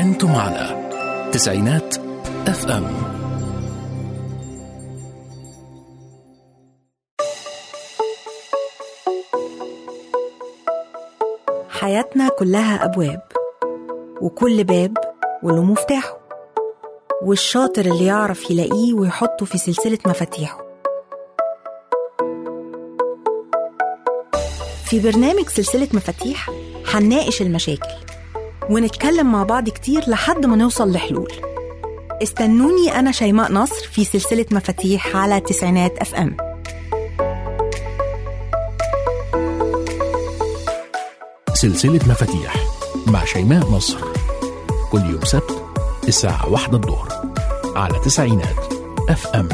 أنتم على تسعينات FM. حياتنا كلها أبواب، وكل باب وله مفتاحه، والشاطر اللي يعرف يلاقيه ويحطه في سلسلة مفاتيحه. في برنامج سلسلة مفاتيح هنناقش المشاكل ونتكلم مع بعض كتير لحد ما نوصل لحلول. استنوني أنا شيماء نصر في سلسلة مفاتيح على تسعينات FM. سلسلة مفاتيح مع شيماء نصر كل يوم سبت الساعة 1 الظهر على تسعينات FM.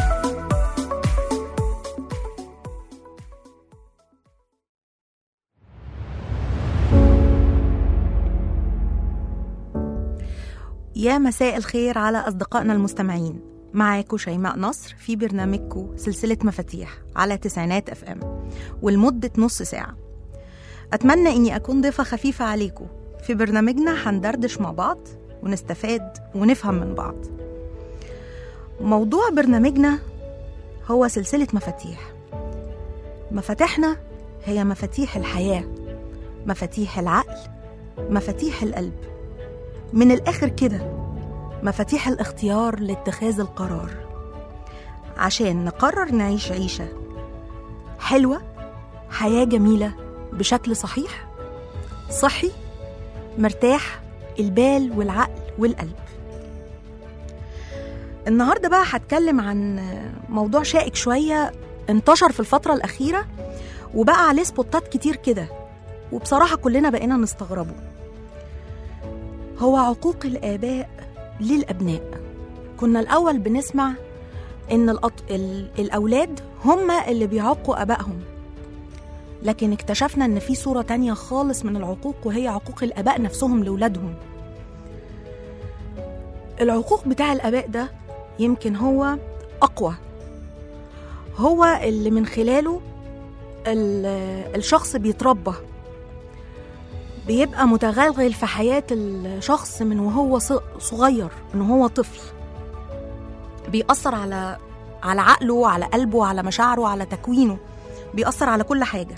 يا مساء الخير على أصدقائنا المستمعين، معاكم شيماء نصر في برنامجكم سلسلة مفاتيح على تسعينات FM ولمدة نص ساعة. أتمنى أني أكون ضيفة خفيفة عليكم. في برنامجنا هندردش مع بعض ونستفاد ونفهم من بعض. موضوع برنامجنا هو سلسلة مفاتيح. مفاتيحنا هي مفاتيح الحياة، مفاتيح العقل، مفاتيح القلب، من الآخر كده مفاتيح الاختيار لاتخاذ القرار عشان نقرر نعيش عيشة حلوة، حياة جميلة بشكل صحيح صحي مرتاح البال والعقل والقلب. النهاردة بقى هتكلم عن موضوع شائك شوية انتشر في الفترة الأخيرة وبقى عليه سبوتات كتير كده، وبصراحة كلنا بقينا نستغربه. هو عقوق الآباء للأبناء. كنا الأول بنسمع إن الأولاد هم اللي بيعقوا أبائهم، لكن اكتشفنا إن في صورة تانية خالص من العقوق، وهي عقوق الآباء نفسهم لأولادهم. العقوق بتاع الآباء ده يمكن هو أقوى، هو اللي من خلاله الشخص بيتربى، بيبقى متغلغل في حياة الشخص من وهو صغير، من وهو طفل. بيأثر على عقله، على قلبه، على مشاعره، على تكوينه، بيأثر على كل حاجة.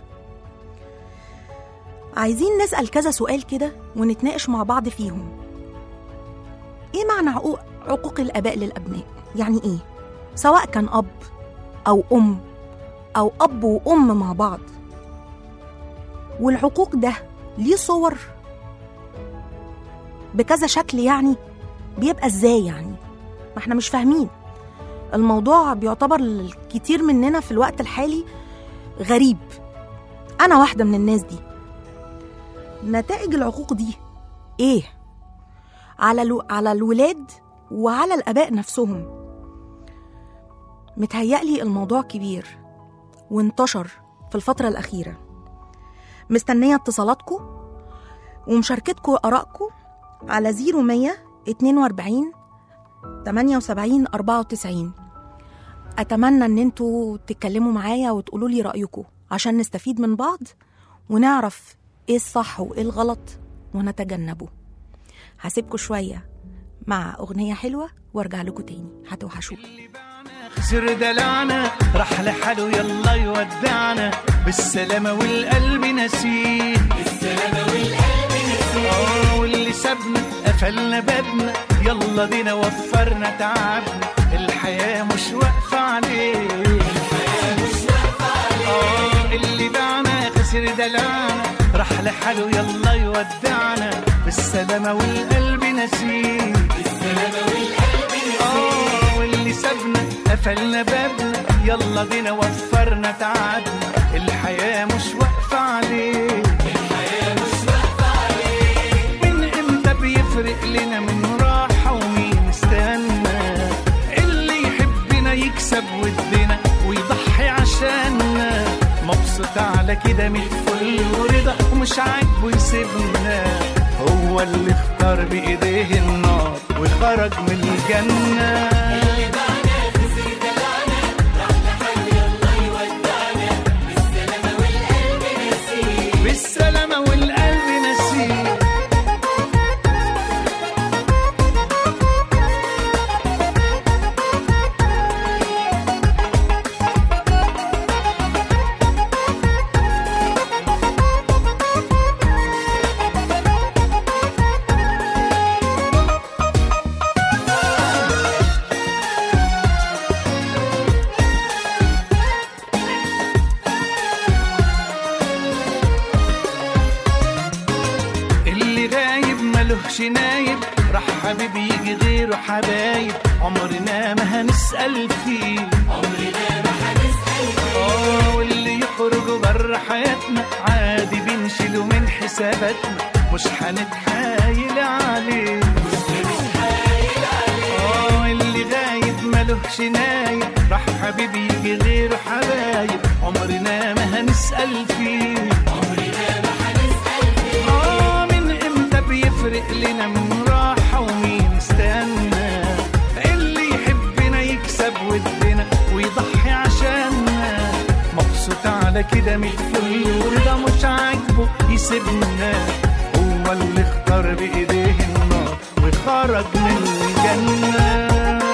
عايزين نسأل كذا سؤال كده ونتناقش مع بعض فيهم. ايه معنى عقوق الآباء للأبناء؟ يعني ايه؟ سواء كان أب أو أم أو أب وأم مع بعض. والعقوق ده ليه صور بكذا شكل، يعني بيبقى ازاي؟ يعني ما احنا مش فاهمين. الموضوع بيعتبر الكتير مننا في الوقت الحالي غريب. انا واحدة من الناس دي. نتائج العقوق دي ايه على الولاد وعلى الآباء نفسهم؟ متهيألي الموضوع كبير وانتشر في الفترة الأخيرة. مستنية اتصالاتكم ومشاركتكم آرائكم على 0100 42 78 94. أتمنى أن انتوا تتكلموا معايا وتقولوا لي رأيكم عشان نستفيد من بعض ونعرف ايه الصح وايه الغلط ونتجنبه. هسيبكم شوية مع أغنية حلوة وارجع لكم تاني. هتوحشوني. خسر دلعنا راح لحاله يلا يودعنا بالسلامة والقلب نسيه، بالسلامة والقلب نسيه. واللي سابنا قفلنا بابنا يلا دينا وفرنا تعبنا، الحياة مش واقفة عليه، الحياة مش واقفة عليه. اللي باعنا خسر دلعنا راح لحاله يلا يودعنا بالسلامة والقلب نسيه، بالسلامة والقلب نسيه. واللي سابنا قفلنا بابنا يلا دينا وفرنا تعبنا، الحياة مش واقفة عليه، الحياة مش واقفة عليه. من امتى بيفرق لنا من راحة ومين استنى؟ اللي يحبنا يكسب ودنا ويضحي عشاننا، مبسوط على كده من فل ورضا ومش عاجبه يسيبنا. هو اللي اختار بإيديه النار وخرج من الجنة. بالسلامة والقلب نسيه. غايب راح حبيبي يجي غيره حبايب عمرنا ما هنسأل فيه واللي يخرجوا بره حياتنا عادي بنشيله من حساباتنا مش هنتحايل عليه اللي غايب ملوش نايب راح حبيبي يجي غيره حبايب عمرنا ما هنسأل فيه من امتى بيفرق لنا من راحة ومين استنى اللي يحبنا يكسب ودنا ويضحي عشاننا مبسوط على كده متفل ورضا مش عاجبه يسيبنا هو اللي اختار بإيديه النار وخرج من الجنة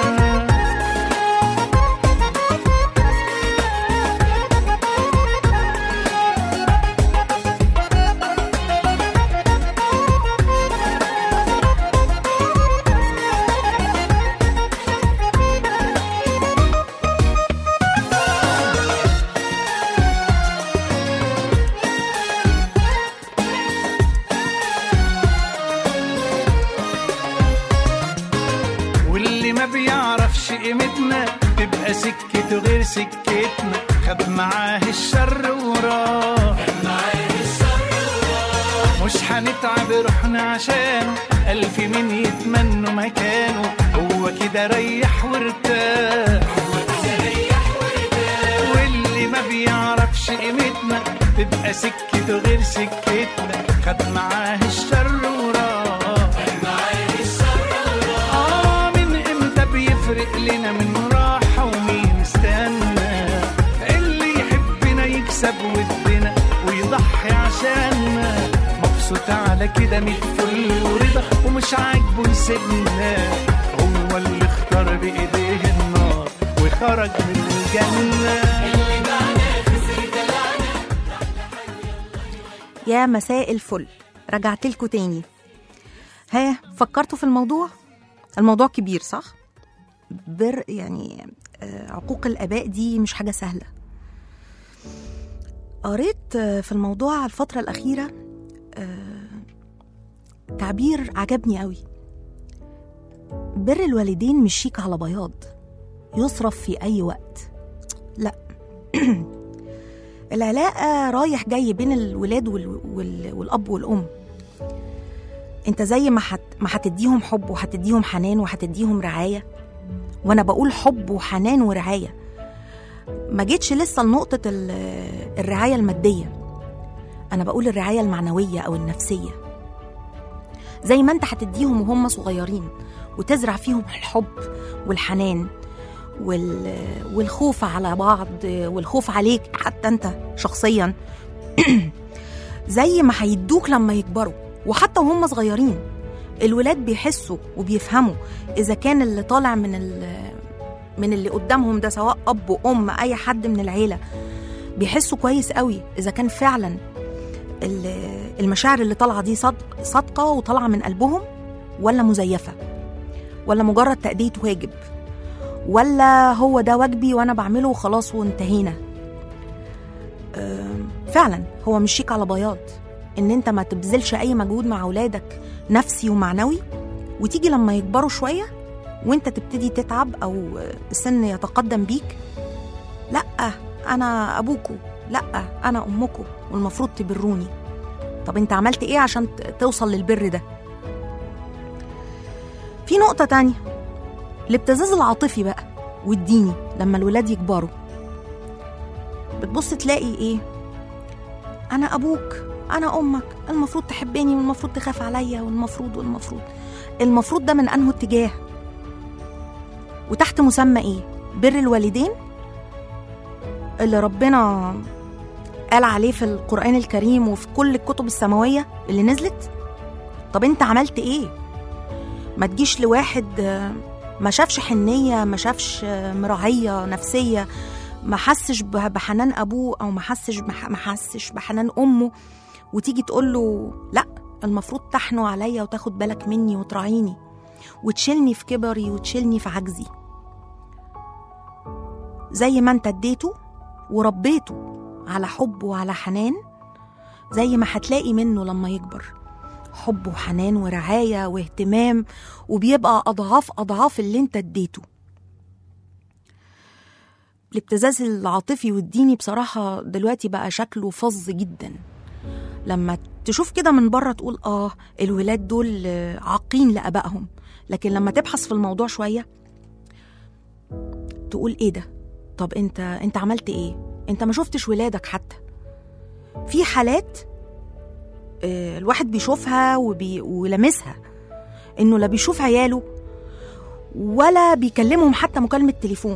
قيمتنا تبقى سكته غير سكتنا خد معاه الشر وراه مش هنتعب روحنا عشانه ألف مين يتمنوا مكانه هو كده ريح وارتاح واللي ما بيعرفش قيمتنا تبقى سكته غير سكتنا خد معاه الشر وراه يفرق لنا من راحة ومين استنى اللي يحبنا يكسب ودنا ويضحي عشاننا مبسوط على كده متفل ورضا ومش عاجبه يسيبنا هو اللي اختار بإيديه النار وخرج من الجنة يا مساء الفل، رجعت لكم تاني. ها فكرتوا في الموضوع كبير صح؟ يعني عقوق الآباء دي مش حاجة سهلة. قريت في الموضوع الفترة الأخيرة تعبير عجبني قوي. بر الوالدين مش شيك على بياض يصرف في أي وقت، لا العلاقة رايح جاي بين الولاد والأب والأم. انت زي ما هتديهم حب وهتديهم حنان وهتديهم رعاية، وانا بقول حب وحنان ورعاية، ما جيتش لسه لنقطة الرعاية المادية، انا بقول الرعاية المعنوية او النفسية. زي ما انت هتديهم وهم صغيرين وتزرع فيهم الحب والحنان والخوف على بعض والخوف عليك حتى انت شخصيا زي ما هيدوك لما يكبروا. وحتى وهم صغيرين الولاد بيحسوا وبيفهموا إذا كان اللي طالع من اللي قدامهم ده سواء أب وأم أي حد من العيلة، بيحسوا كويس قوي إذا كان فعلا المشاعر اللي طالعة دي صادقة وطالعة من قلبهم ولا مزيفة ولا مجرد تأدية واجب ولا هو ده واجبي وأنا بعمله وخلاص وانتهينا. فعلا هو مش شيك على بياض إن أنت ما تبذلش أي مجهود مع أولادك نفسي ومعنوي، وتيجي لما يكبروا شوية وانت تبتدي تتعب أو السن يتقدم بيك، لأ أنا أبوكو، لأ أنا أمكو والمفروض تبروني. طب انت عملت ايه عشان توصل للبر ده؟ في نقطة تانية، الابتزاز العاطفي بقى والديني. لما الولاد يكبروا بتبص تلاقي ايه؟ أنا أبوك، أنا أمك، المفروض تحبني والمفروض تخاف عليا المفروض ده من أنه اتجاه؟ وتحت مسمى إيه؟ بر الوالدين اللي ربنا قال عليه في القرآن الكريم وفي كل الكتب السماوية اللي نزلت. طب انت عملت ايه؟ ما تجيش لواحد ما شافش حنية، ما شافش مراعية نفسية، ما حسش بحنان أبوه أو ما حسش بحنان أمه، وتيجي تقول له لا المفروض تحنوا عليا وتاخد بالك مني وتراعيني وتشيلني في كبري وتشيلني في عجزي. زي ما انت اديته وربيته على حب وعلى حنان، زي ما هتلاقي منه لما يكبر حب وحنان ورعاية واهتمام، وبيبقى أضعاف اللي انت اديته. الابتزاز العاطفي والديني بصراحة دلوقتي بقى شكله فظ جدا. لما تشوف كده من بره تقول الولاد دول عاقين لأبائهم، لكن لما تبحث في الموضوع شوية تقول ايه ده؟ طب انت عملت ايه؟ انت ما شفتش ولادك حتى. في حالات الواحد بيشوفها ولمسها، انه لا بيشوف عياله ولا بيكلمهم حتى مكالمة تليفون.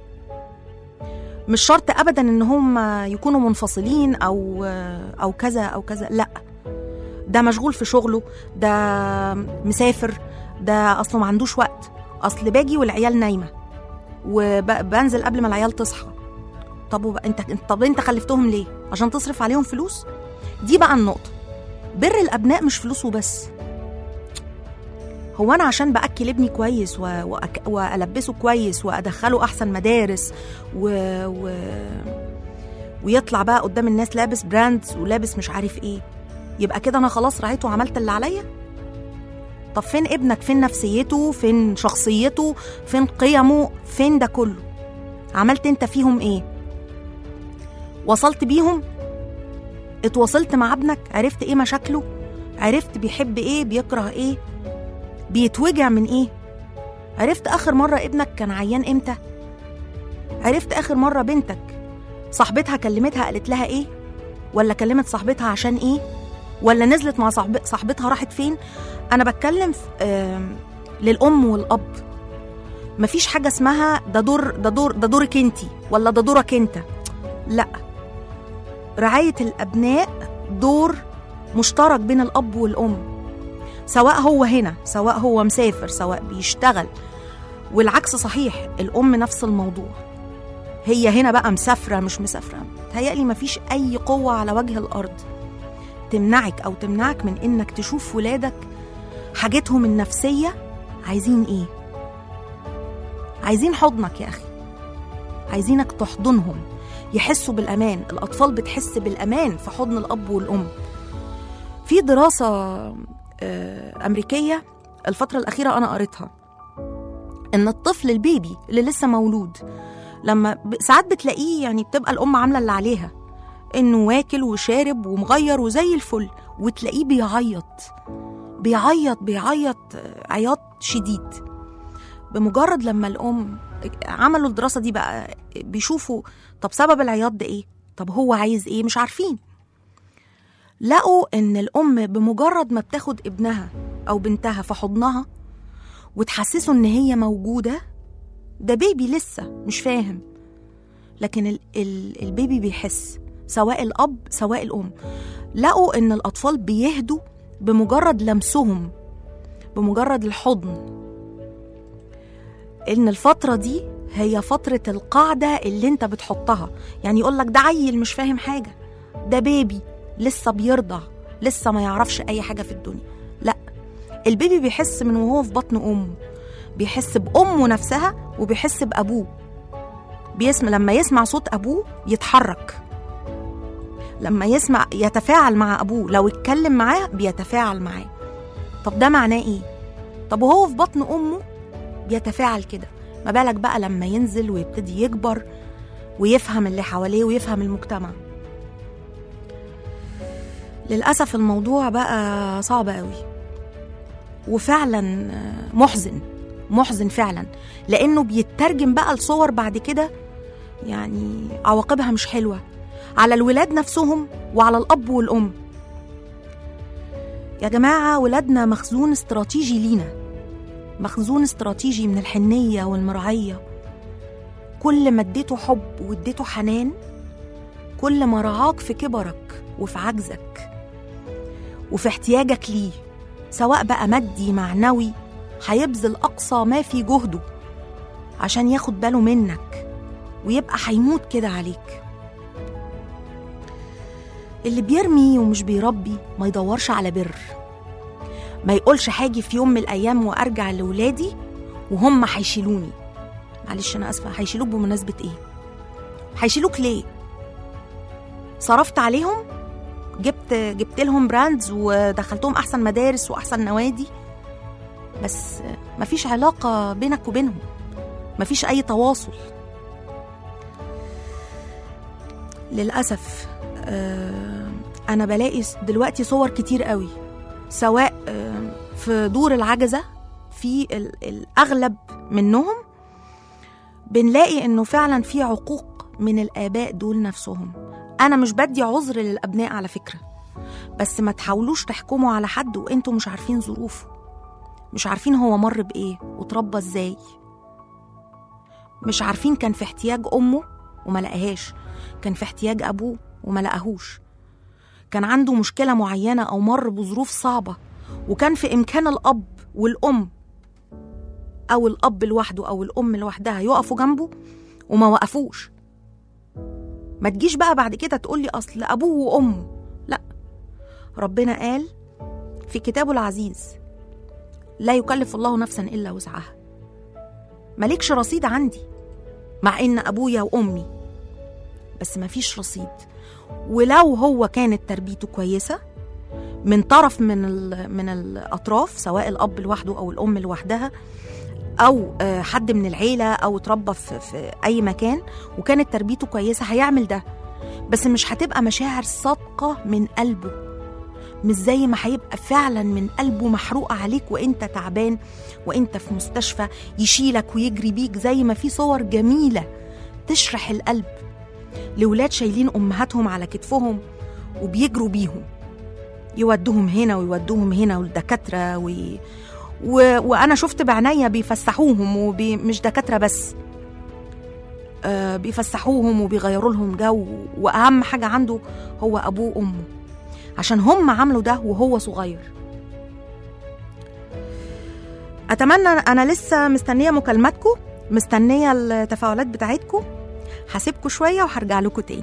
مش شرط ابدا ان هم يكونوا منفصلين او كذا او كذا، لا، ده مشغول في شغله، ده مسافر، ده اصله ما عندوش وقت، اصل باجي والعيال نايمه وبنزل قبل ما العيال تصحى. طب انت خلفتهم ليه؟ عشان تصرف عليهم فلوس؟ دي بقى النقطه. بر الابناء مش فلوس وبس. هو انا عشان باكل ابني كويس والبسه كويس وادخله احسن مدارس ويطلع بقى قدام الناس لابس براندز ولابس مش عارف ايه، يبقى كده انا خلاص رعيته وعملت اللي عليا؟ طب فين ابنك؟ فين نفسيته؟ فين شخصيته؟ فين قيمه؟ فين ده كله؟ عملت انت فيهم ايه؟ وصلت بيهم؟ اتواصلت مع ابنك؟ عرفت ايه مشاكله؟ عرفت بيحب ايه؟ بيكره ايه؟ بيتوجع من ايه؟ عرفت اخر مرة ابنك كان عيان امتى؟ عرفت اخر مرة بنتك صاحبتها كلمتها قالت لها ايه؟ ولا كلمت صاحبتها عشان ايه؟ ولا نزلت مع صاحبتها راحت فين؟ انا بتكلم للام والاب. مفيش حاجة اسمها ده دورك انتي ولا ده دورك انت. لا، رعاية الابناء دور مشترك بين الاب والام، سواء هو هنا، سواء هو مسافر، سواء بيشتغل. والعكس صحيح، الام نفس الموضوع. هي هنا بقى مسافرة مش مسافرة، تهيألي مفيش اي قوة على وجه الارض تمنعك او تمنعك من انك تشوف ولادك حاجتهم النفسية عايزين ايه. عايزين حضنك يا اخي، عايزينك تحضنهم، يحسوا بالامان. الاطفال بتحس بالامان في حضن الاب والام. في دراسة امريكية الفترة الاخيرة انا قريتها، ان الطفل البيبي اللي لسه مولود لما ساعات بتلاقيه، يعني بتبقى الام عاملة اللي عليها، انه واكل وشارب ومغير وزي الفل، وتلاقيه بيعيط عياط شديد. بمجرد لما الام عملوا الدراسة دي بقى بيشوفوا طب سبب العياط ده ايه؟ طب هو عايز ايه؟ مش عارفين. لقوا ان الام بمجرد ما بتاخد ابنها او بنتها في حضنها وتحسسه ان هي موجودة، ده بيبي لسه مش فاهم، لكن البيبي بيحس، سواء الاب سواء الام. لقوا ان الاطفال بيهدوا بمجرد لمسهم، بمجرد الحضن. ان الفترة دي هي فترة القاعدة اللي انت بتحطها. يعني يقولك ده عيل مش فاهم حاجة، ده بيبي لسه بيرضع، لسه ما يعرفش اي حاجة في الدنيا. لا، البيبي بيحس من وهو في بطن امه، بيحس بامه نفسها وبيحس بابوه. لما يسمع صوت ابوه يتحرك، لما يسمع يتفاعل مع ابوه، لو اتكلم معاه بيتفاعل معاه. طب ده معناه ايه؟ طب وهو في بطن امه بيتفاعل كده، ما بالك بقى لما ينزل ويبتدي يكبر ويفهم اللي حواليه ويفهم المجتمع. للأسف الموضوع بقى صعب قوي، وفعلا محزن فعلا، لأنه بيترجم بقى الصور بعد كده، يعني عواقبها مش حلوة على الولاد نفسهم وعلى الأب والأم. يا جماعة، ولادنا مخزون استراتيجي لينا، مخزون استراتيجي من الحنية والمرعية. كل ما اديته حب واديته حنان، كل ما رعاك في كبرك وفي عجزك وفي احتياجك ليه، سواء بقى مادي معنوي، هيبذل أقصى ما في جهده عشان ياخد باله منك، ويبقى هيموت كده عليك. اللي بيرمي ومش بيربي ما يدورش على بر، ما يقولش هاجي في يوم من الأيام وأرجع لولادي وهم هيشيلوني. معلش أنا أسفة، هيشيلوك بمناسبة إيه؟ هيشيلوك ليه؟ صرفت عليهم؟ جبت لهم براندز ودخلتهم احسن مدارس واحسن نوادي، بس مفيش علاقة بينك وبينهم، مفيش اي تواصل. للأسف انا بلاقي دلوقتي صور كتير قوي، سواء في دور العجزة، في الأغلب منهم بنلاقي إنه فعلا في عقوق من الآباء دول نفسهم. أنا مش بدي عذر للأبناء على فكرة، بس ما تحاولوش تحكموا على حد وإنتوا مش عارفين ظروفه، مش عارفين هو مر بإيه وتربى إزاي، مش عارفين كان في احتياج أمه وما لقاهاش، كان في احتياج أبوه وما لقاهوش، كان عنده مشكلة معينة أو مر بظروف صعبة وكان في إمكان الأب والأم أو الأب لوحده أو الأم لوحدها يقفوا جنبه وما وقفوش. ما تجيش بقى بعد كده تقولي أصل أبوه وأمه، لا، ربنا قال في كتابه العزيز لا يكلف الله نفسا إلا وسعها. مالكش رصيد عندي مع إن أبويا وأمي، بس ما فيش رصيد. ولو هو كانت تربيته كويسة من طرف من الأطراف، سواء الأب لوحده أو الأم لوحدها أو حد من العيلة أو اتربى في أي مكان وكانت تربيته كويسة، هيعمل ده، بس مش هتبقى مشاعر صادقة من قلبه، مش زي ما هيبقى فعلا من قلبه محروق عليك وإنت تعبان وإنت في مستشفى، يشيلك ويجري بيك، زي ما في صور جميلة تشرح القلب لولاد شايلين أمهاتهم على كتفهم وبيجروا بيهم، يودوهم هنا ويودوهم هنا والدكاترة وأنا شفت بعناية بيفسحوهم، ومش دكاترة بس، بيفسحوهم وبيغيروا لهم جو، وأهم حاجة عنده هو أبوه وأمه، عشان هم عملوا ده وهو صغير. أتمنى، أنا لسه مستنية مكالماتكم، مستنية التفاعلات بتاعتكم. هسيبكم شوية وهرجع لكم تاني.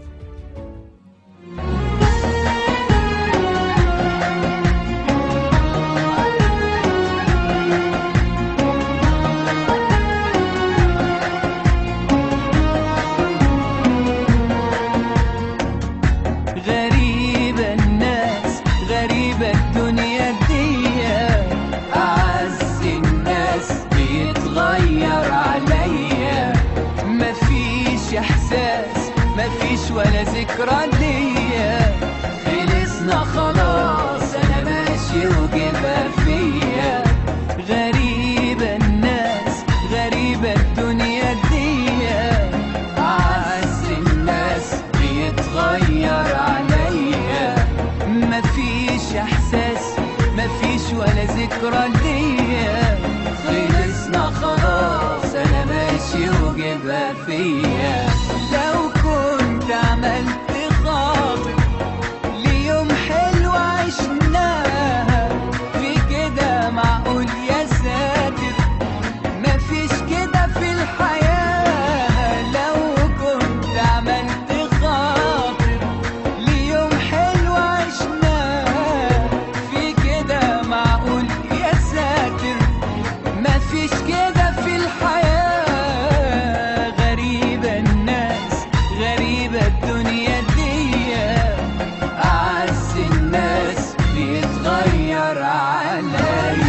غريبة الناس، غريبة الدنيا دي، أعز الناس بيتغير عليا، مفيش إحساس مفيش ولا ذكرى ليا، خلصنا خلاص أنا ماشي وجبها فيا. غريبة الناس، غريبة الدنيا دي، أعز الناس بيتغير عليا، مفيش إحساس مفيش ولا ذكرى ليا، خلصنا خلاص أنا ماشي وجبها فيا. لو كنت عملت خاطر ليوم حلو عشناها، في كده معقول يا ساتر، مفيش كده في الحياة. لو كنت عملت خاطر ليوم حلو عشناها، في كده معقول يا ساتر، مفيش كده في الحياة. غريبة الناس، غريبة الدنيا دي، أعز الناس بيتغير عليا.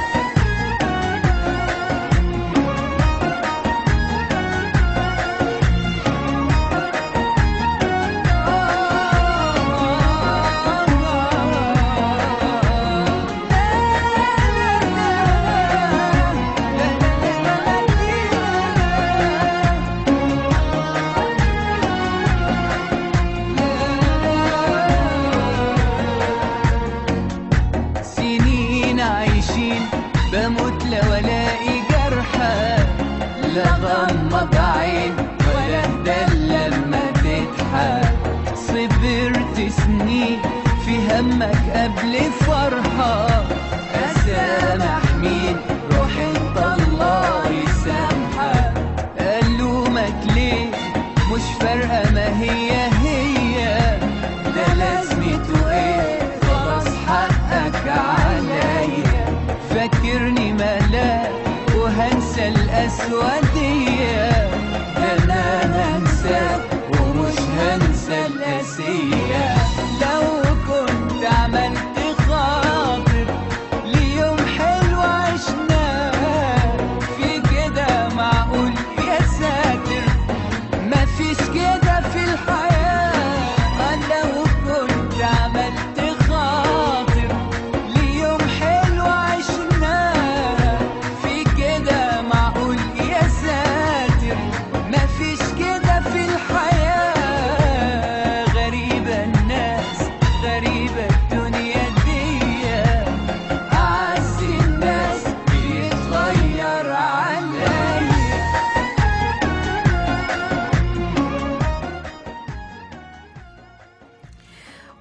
سنين عايشين بموت لو الاقي جرحى، لا غمض عين ولا اتدلى لما تضحك، صبرت سنين في همك قبل فرحة، اسامح مين روح انت الله يسامحك، الومك ليه مش فارقة ما هي ده لازمته ايه، خلاص حقك عليا، فاكرني ملاك وهنسى الأسودية، ده أنا هنساك ومش هنسى القاسية. لو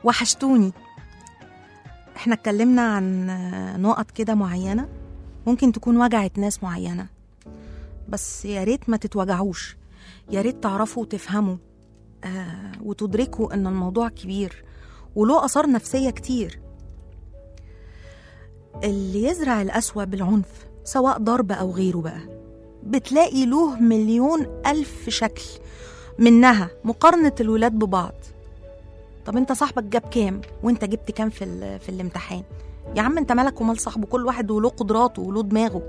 وحشتوني. احنا اتكلمنا عن نقط كده معينة ممكن تكون وجعت ناس معينة، بس يا ريت ما تتوجعوش، يا ريت تعرفوا وتفهموا وتدركوا ان الموضوع كبير وله آثار نفسية كتير. اللي يزرع القسوة بالعنف سواء ضرب أو غيره بقى بتلاقي له 1,000,000 شكل، منها مقارنة الولاد ببعض. طب انت صاحبك جاب كام وانت جبت كام في الامتحان؟ يا عم انت مالك ومال صاحبه، كل واحد وله قدراته وله دماغه.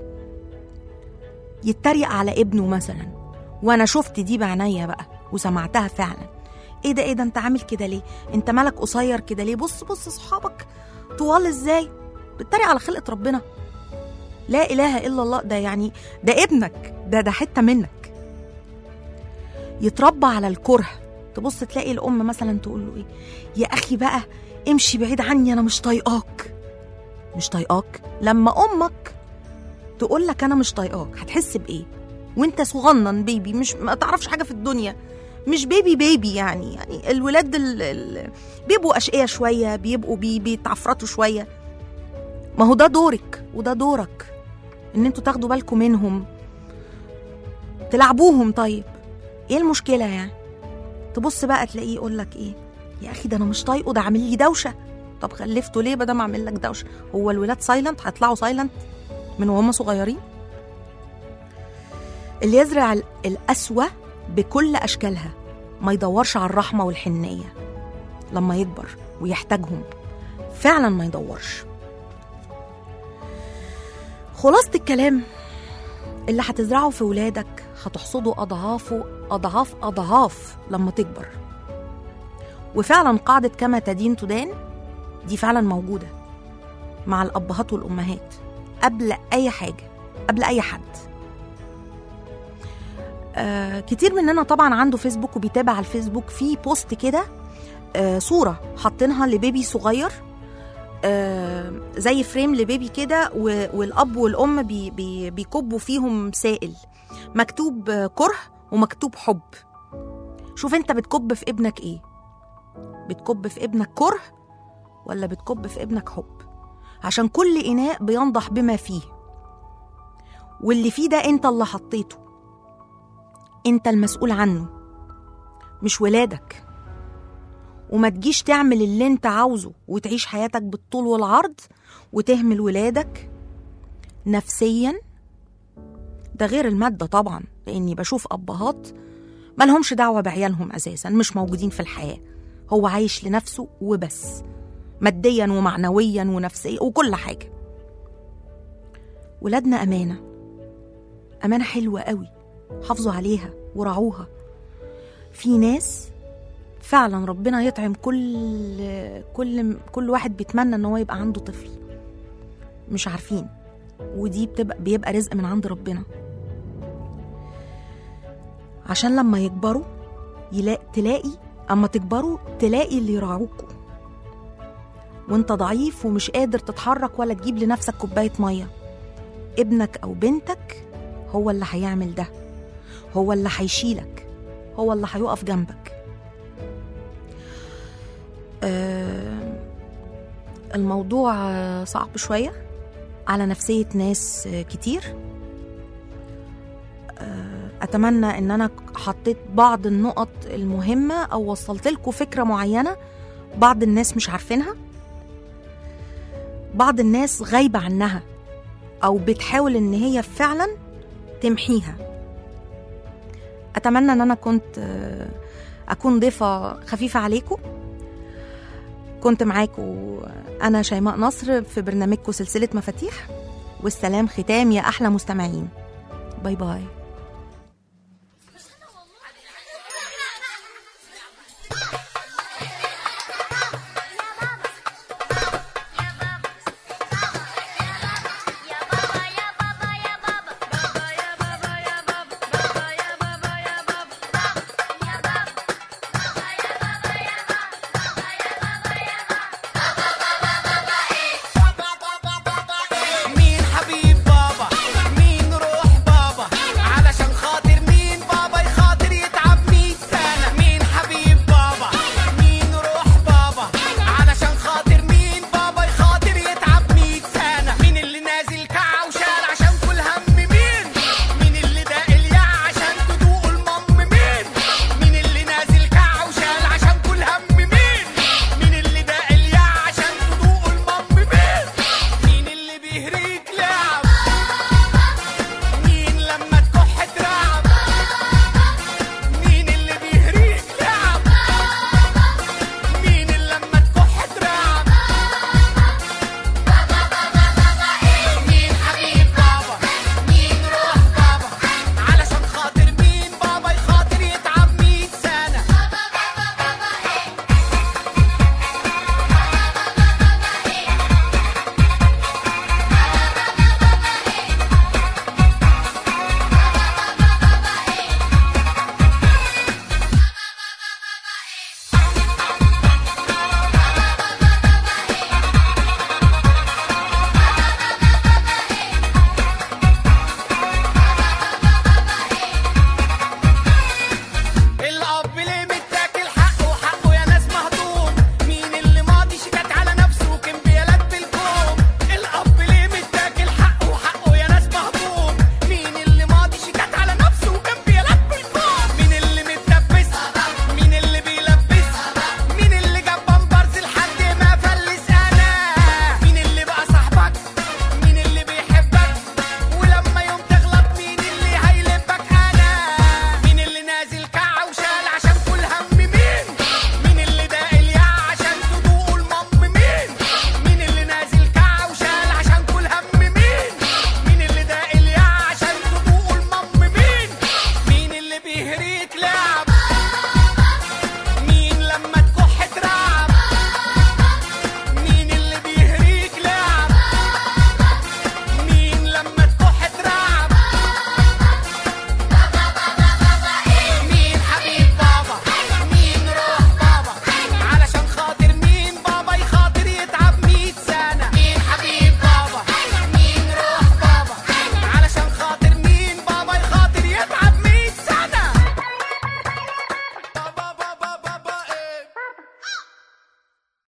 يتريق على ابنه مثلا، وانا شفت دي بعناية بقى وسمعتها فعلا. ايه ده انت عامل كده ليه؟ انت مالك قصير كده ليه؟ بص صحابك طوال ازاي؟ بتتريق على خلقة ربنا. لا اله الا الله، ده يعني ده ابنك، ده حتة منك. يتربى على الكره، تبص تلاقي الام مثلا تقول له ايه، يا اخي بقى امشي بعيد عني انا مش طايقاك. مش طايقاك؟ لما امك تقول لك انا مش طايقاك هتحس بايه وانت صغنن بيبي مش ما تعرفش حاجه في الدنيا؟ مش بيبي يعني الولاد بيبقوا اشقية شويه، بيبقوا بيتعفرتوا شويه. ما هو ده دورك وده دورك، ان انتوا تاخدوا بالكم منهم، تلعبوهم. طيب ايه المشكله يعني؟ تبص بقى تلاقيه يقول لك ايه، يا اخي ده انا مش طايقه، ده عامل لي دوشه. طب خلفته ليه بدل ما اعمل لك دوشه؟ هو الولاد سايلنت؟ هيطلعوا سايلنت من وهم صغيرين؟ اللي يزرع القسوه بكل اشكالها ما يدورش على الرحمه والحنيه لما يكبر ويحتاجهم، فعلا ما يدورش. خلاصة الكلام، اللي هتزرعه في ولادك هتحصده أضعاف لما تكبر. وفعلا قاعدة كما تدين تدان دي فعلا موجودة مع الأبهات والأمهات قبل أي حاجة، قبل أي حد. كتير مننا طبعا عنده فيسبوك وبيتابع على الفيسبوك، في بوست كده صورة حاطينها لبيبي صغير، زي فريم لبيبي كده، والأب والأم بيكبوا فيهم سائل مكتوب كره ومكتوب حب. شوف انت بتكب في ابنك ايه؟ بتكب في ابنك كره ولا بتكب في ابنك حب؟ عشان كل إناء بينضح بما فيه، واللي فيه ده انت اللي حطيته، انت المسؤول عنه مش ولادك. وما تجيش تعمل اللي انت عاوزه وتعيش حياتك بالطول والعرض وتهمل ولادك نفسيا. ده غير المادة طبعا، لاني بشوف ابهات مالهمش دعوة بعيالهم اساسا، مش موجودين في الحياة، هو عايش لنفسه وبس، ماديا ومعنويا ونفسيا وكل حاجة. ولادنا أمانة حلوة قوي، حافظوا عليها ورعوها. في ناس فعلا ربنا يطعم كل واحد بيتمنى ان هو يبقى عنده طفل، مش عارفين، ودي بيبقى رزق من عند ربنا، عشان لما يكبروا تلاقي اللي يراعوكوا وانت ضعيف ومش قادر تتحرك ولا تجيب لنفسك كوباية مية. ابنك او بنتك هو اللي هيعمل ده، هو اللي هيشيلك، هو اللي هيقف جنبك. الموضوع صعب شوية على نفسية ناس كتير. أتمنى أن أنا حطيت بعض النقط المهمة أو وصلت لكم فكرة معينة بعض الناس مش عارفينها، بعض الناس غايبة عنها أو بتحاول أن هي فعلا تمحيها. أتمنى أن أنا كنت أكون ضيفة خفيفة عليكم. كنت معاكم أنا شيماء نصر في برنامجكم سلسلة مفاتيح، والسلام ختام يا أحلى مستمعين. باي باي.